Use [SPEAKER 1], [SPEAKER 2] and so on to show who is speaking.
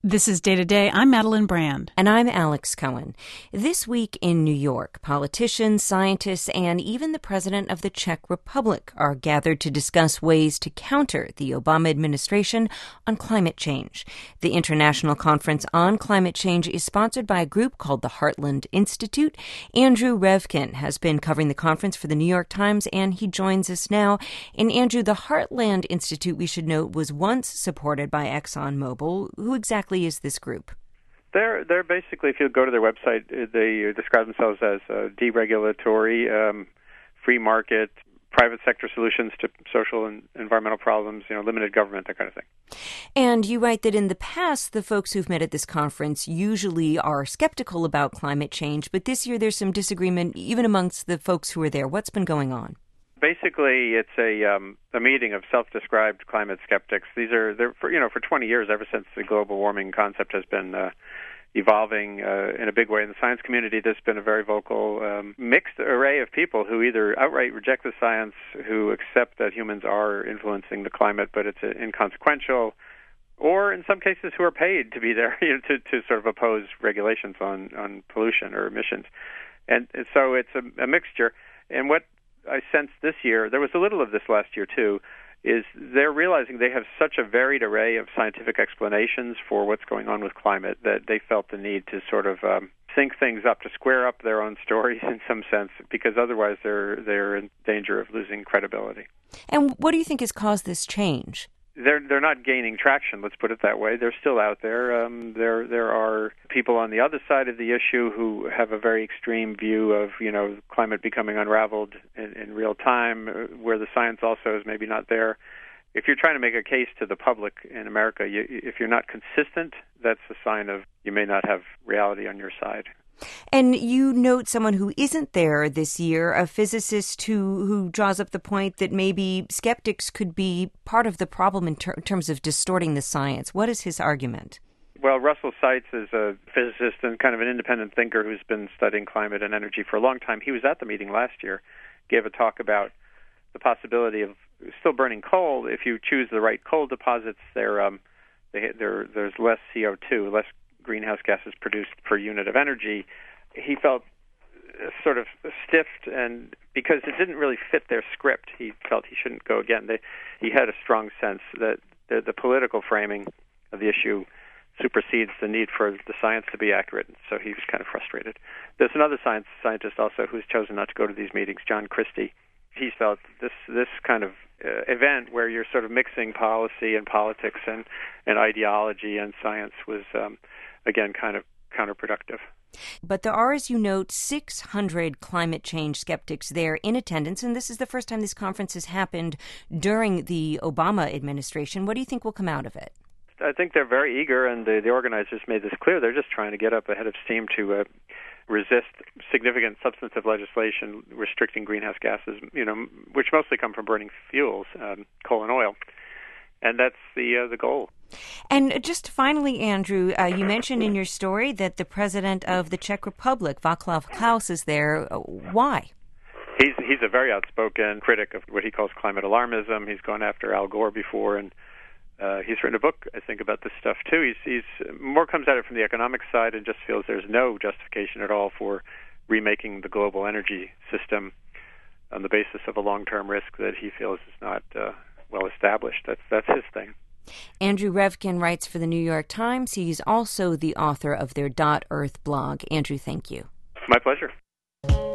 [SPEAKER 1] This is Day to Day. I'm Madeline Brand.
[SPEAKER 2] And I'm Alex Cohen. This week in New York, politicians, scientists, and even the president of the Czech Republic are gathered to discuss ways to counter the Obama administration on climate change. The International Conference on Climate Change is sponsored by a group called the Heartland Institute. Andrew Revkin has been covering the conference for the New York Times, and he joins us now. And Andrew, the Heartland Institute, we should note, was once supported by ExxonMobil. Who exactly is this group?
[SPEAKER 3] They're basically, if you go to their website, they describe themselves as deregulatory, free market, private sector solutions to social and environmental problems, limited government, that kind of thing.
[SPEAKER 2] And you write that in the past, the folks who've met at this conference usually are skeptical about climate change, but this year there's some disagreement even amongst the folks who are there. What's been going on?
[SPEAKER 3] Basically, it's a meeting of self-described climate skeptics. They're for 20 years, ever since the global warming concept has been evolving in a big way in the science community. There's been a very vocal, mixed array of people who either outright reject the science, who accept that humans are influencing the climate, but it's inconsequential, or in some cases who are paid to be there to sort of oppose regulations on pollution or emissions. And so it's a mixture. And what I sensed this year, there was a little of this last year too, is they're realizing they have such a varied array of scientific explanations for what's going on with climate that they felt the need to sort of sync things up, to square up their own stories in some sense, because otherwise they're in danger of losing credibility.
[SPEAKER 2] And what do you think has caused this change?
[SPEAKER 3] They're not gaining traction, let's put it that way. They're still out there. There are people on the other side of the issue who have a very extreme view of, climate becoming unraveled in real time, where the science also is maybe not there. If you're trying to make a case to the public in America, if you're not consistent, that's a sign of you may not have reality on your side.
[SPEAKER 2] And you note someone who isn't there this year, a physicist who draws up the point that maybe skeptics could be part of the problem in terms of distorting the science. What is his argument?
[SPEAKER 3] Well, Russell Seitz is a physicist and kind of an independent thinker who's been studying climate and energy for a long time. He was at the meeting last year, gave a talk about the possibility of still burning coal. If you choose the right coal deposits, there's less CO2, less greenhouse gases produced per unit of energy. He felt sort of stiffed, and because it didn't really fit their script, he felt he shouldn't go again. He had a strong sense that the political framing of the issue supersedes the need for the science to be accurate, so he was kind of frustrated. There's another scientist also who's chosen not to go to these meetings, John Christie. He felt this kind of event where you're sort of mixing policy and politics and ideology and science was again, kind of counterproductive.
[SPEAKER 2] But there are, as you note, 600 climate change skeptics there in attendance, and this is the first time this conference has happened during the Obama administration. What do you think will come out of it?
[SPEAKER 3] I think they're very eager, and the organizers made this clear. They're just trying to get up ahead of steam to resist significant substantive legislation restricting greenhouse gases, which mostly come from burning fuels, coal and oil. And that's the goal.
[SPEAKER 2] And just finally, Andrew, you mentioned in your story that the president of the Czech Republic, Václav Klaus, is there. Why?
[SPEAKER 3] He's a very outspoken critic of what he calls climate alarmism. He's gone after Al Gore before, and he's written a book, I think, about this stuff too. He's more comes at it from the economic side and just feels there's no justification at all for remaking the global energy system on the basis of a long-term risk that he feels is not well established. That's his thing.
[SPEAKER 2] Andrew Revkin writes for the New York Times. He's also the author of their .Earth blog. Andrew, thank you.
[SPEAKER 3] My pleasure.